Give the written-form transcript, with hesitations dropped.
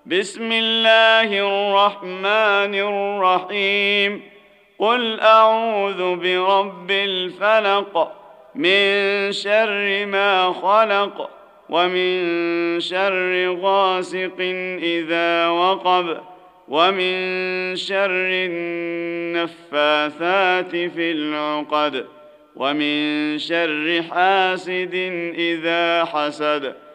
بسم الله الرحمن الرحيم. قل أعوذ برب الفلق، من شر ما خلق، ومن شر غاسق إذا وقب، ومن شر النفاثات في العقد، ومن شر حاسد إذا حسد.